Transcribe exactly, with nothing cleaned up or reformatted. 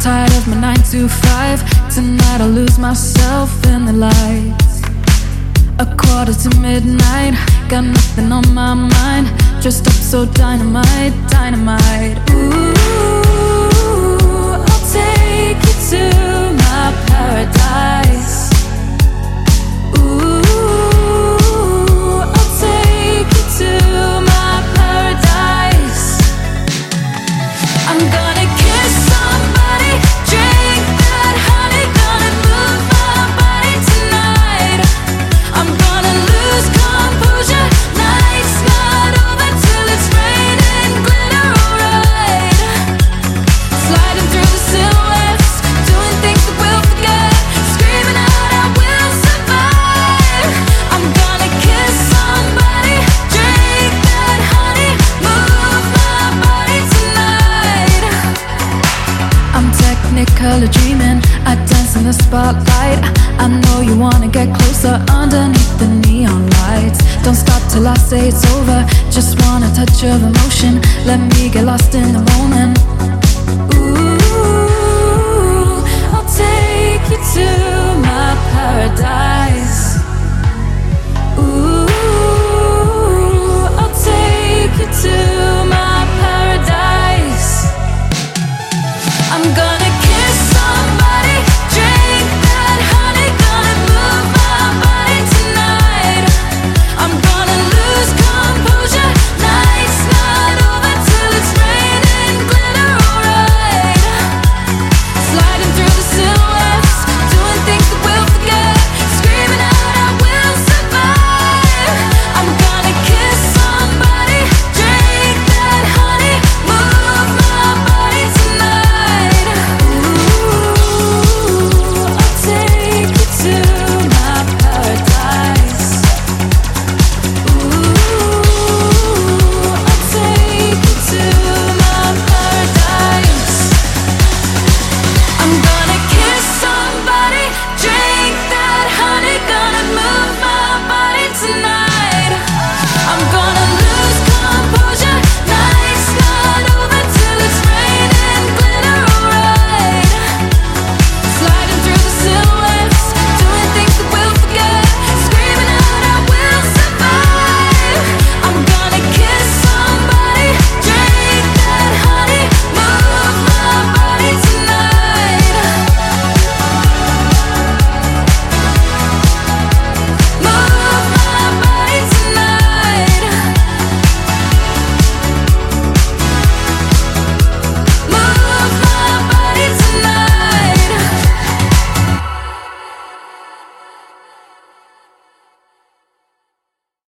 tired of my nine to five. Tonight I'll lose myself in the lights. A quarter to midnight, got nothing on my mind. Dressed up so dynamite, dynamite. Ooh, I'll take you to my paradise. Ooh, I'll take you to my paradise. I'm gonna kiss somebody, drink that honey, gonna move my body tonight. I'm gonna lose composure, night's not over till it's raining glitter, alright. Sliding through the silhouettes, doing things that we'll forget, screaming out I will survive. I'm gonna kiss somebody, drink that honey, move my body tonight. I'm technicolor dreaming, I dance in the spotlight. I know you wanna get closer underneath the neon lights. Don't stop till I say it's over, just want a touch of emotion. Let me get lost in the moment.